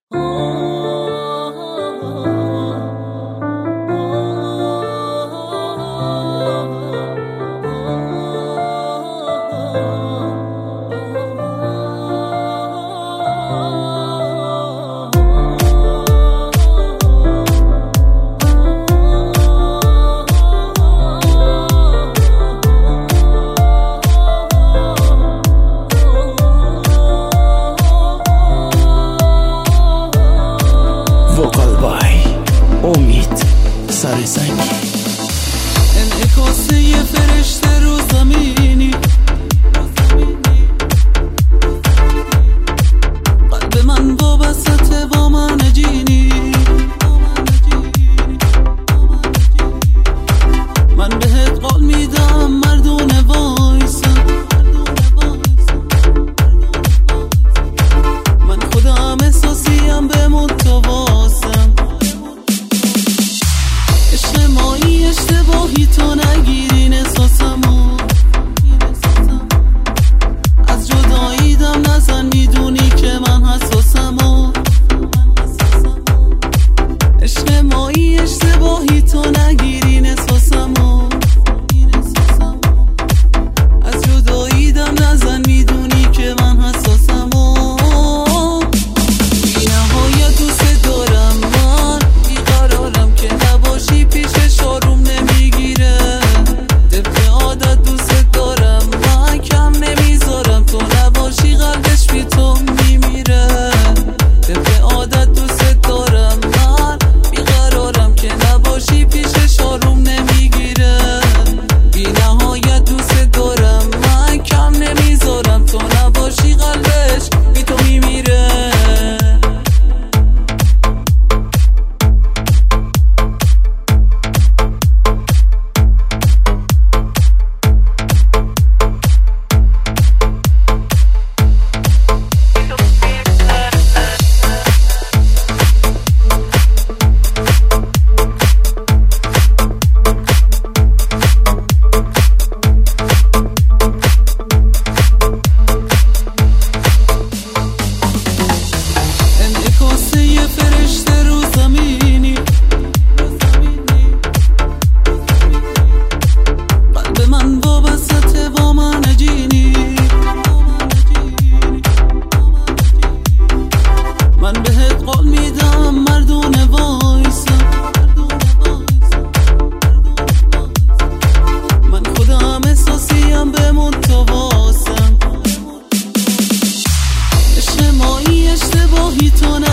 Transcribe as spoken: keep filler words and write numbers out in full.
وکال بای امید سرزنگی. انعکاسه یه فرشته رو زمینی، قلب من وابسته با من جینی. من بهت قول میدم مردونه وایسم، من خودم احساسیم بمون تو واسم. اجتماعی اشتباهی تو نگیرین احساسمو، از جدایی دم نزن میدونی که من حساسمو. اجتماعی اشتباهی تو نگیرین احساسمو، از جدایی دم نزن میدونی که من حساسمو. بی نهایت دوست دارم من، بیقرارم که نباشی پیشش آروم نمیگیره. طبق عادت دوست دارم من، کم نمیذارم تو نباشی قلبش بی تو میمیره. طبق عادت دوست دارم من، بیقرارم که نباشی پیشش آروم نمیگیره. بی نهایت دوست دارم من، کم نمیذارم تو نباشی قلبش بی تو میمیره. انعکاسه یه فرشته رو زمینی، قلب من وابسته با من جینی. من بهت قول میدم مردونه وایسم، من خودم احساسیم بمون تو واسم. اجتماعی اشتباهی تو